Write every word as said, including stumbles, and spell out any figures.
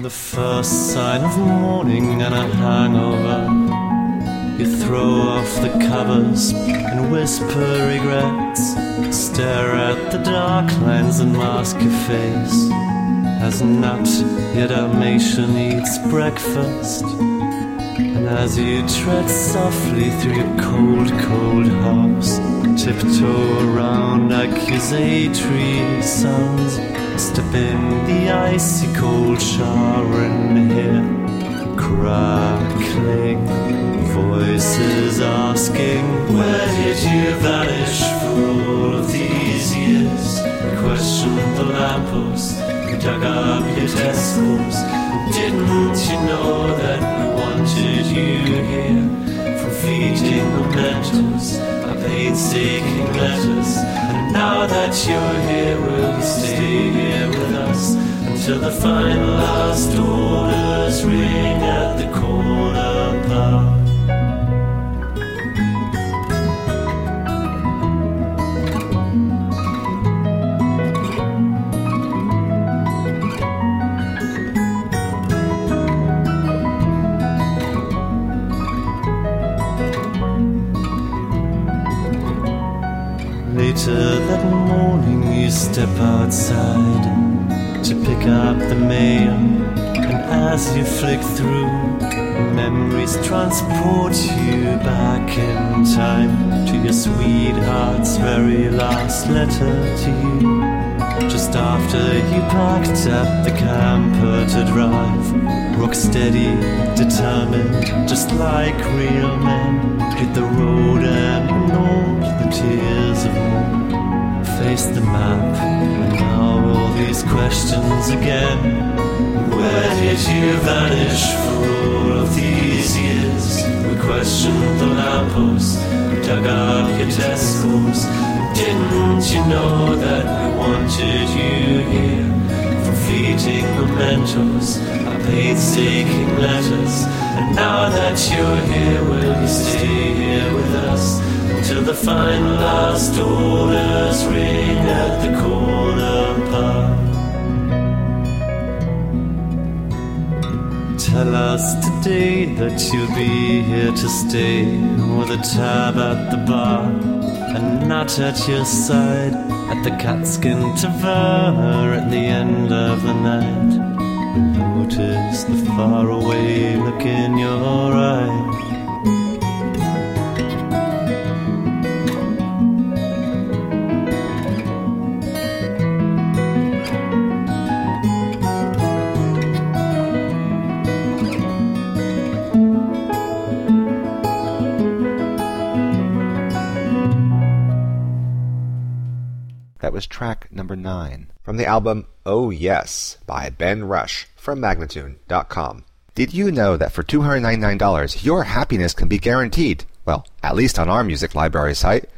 the first sign of morning and a hangover, you throw off the covers and whisper regrets, stare at the dark lines and mask your face. As napped, your Dalmatian eats breakfast, and as you tread softly through your cold, cold house, tiptoe around accusatory sounds, step in the icy cold shower and hear crackling voices asking, where did you vanish for all of these years? We questioned the lamppost, we dug up your test scores. Didn't you know that we wanted you here? From feeding mementos, our painstaking letters. And now that you're here, will you stay here with us until the final last orders ring at the corner pub? Later that morning you step outside to pick up the mail, and as you flick through, memories transport you back in time to your sweetheart's very last letter to you. Just after you packed up the camper to drive, rock steady, determined, just like real men, hit the road and ignored the tears of more. Face the map, and now all these questions again. Where did you vanish for all of these years? We questioned the lamppost, we dug up your test scores. Didn't you know that we wanted you here? From fleeting mementos, our painstaking letters. And now that you're here, will you stay here with us until the final last orders ring at the corner pub? Tell us today that you'll be here to stay, with a tab at the bar, a nut at your side, at the Catskin Taverna at the end of the night. Notice the faraway look in your eye. That was track number nine from the album Oh Yes by Ben Rush from Magnatune dot com. Did you know that for two hundred ninety-nine dollars your happiness can be guaranteed? Well, at least on our music library site.